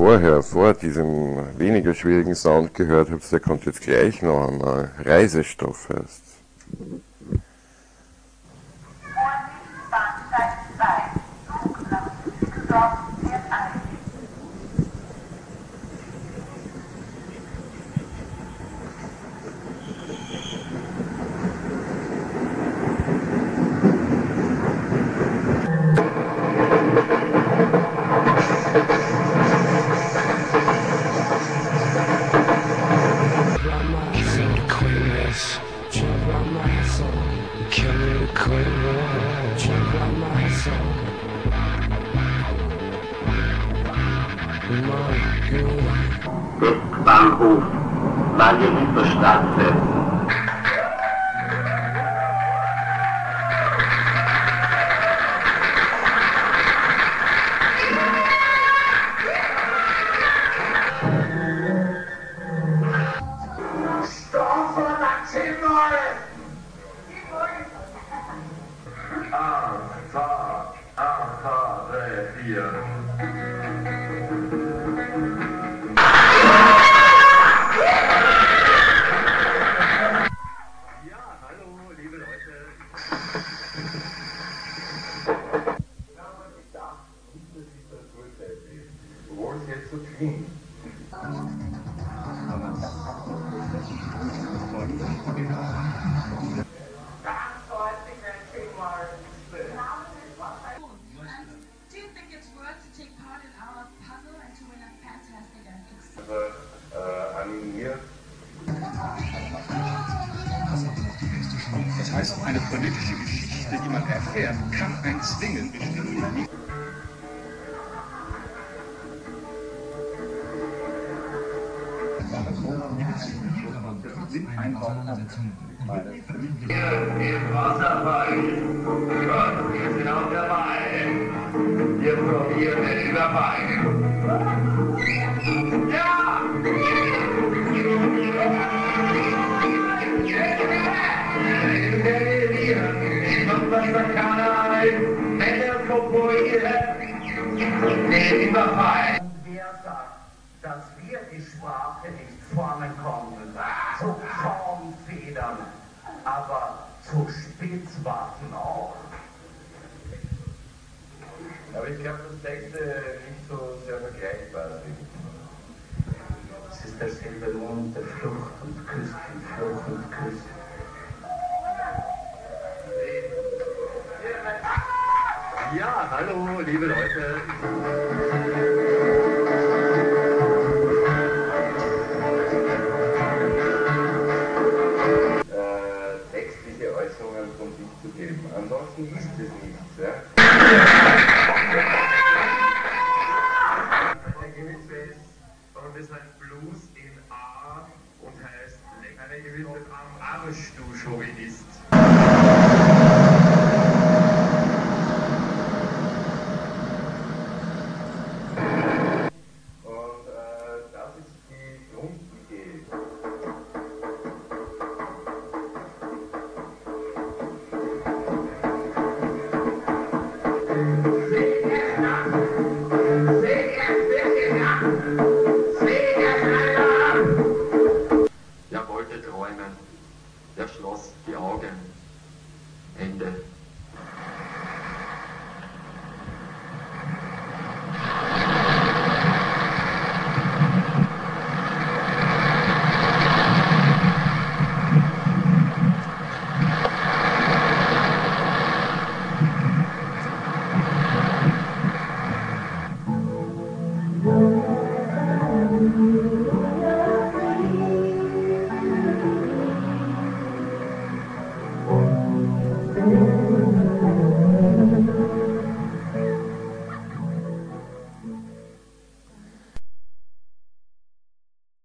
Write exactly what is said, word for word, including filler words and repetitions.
vorher, vor diesem weniger schwierigen Sound gehört habt, der kommt jetzt gleich noch einmal. Reisestoff heißt. Bahnhof Margariterstraße. Das heißt, eine politische Geschichte, die man erfährt, kann ein Zwingen bestimmen. Wir im Wasserfall, Gott, wir sind auch dabei. Wir probieren den Überfall. Ja! Den Überfall. Wer sagt, dass wir die Sprache nicht formen konnten, zu Formfedern, aber zu Spitzwaffen auch? Aber ich glaube, dass Texte nicht so sehr vergleichbar sind. Es ist derselbe Mund, der Flucht und küsst und Flucht und küsst. Ja, hallo, liebe Leute. Äh, textliche Äußerungen von sich zu geben. Ansonsten ist es nichts. Ja? Eine gewisse ist, und es heißt Blues in A und heißt eine gewisse Am Arsch, du Chauvinist. Sehr geehrte Herren,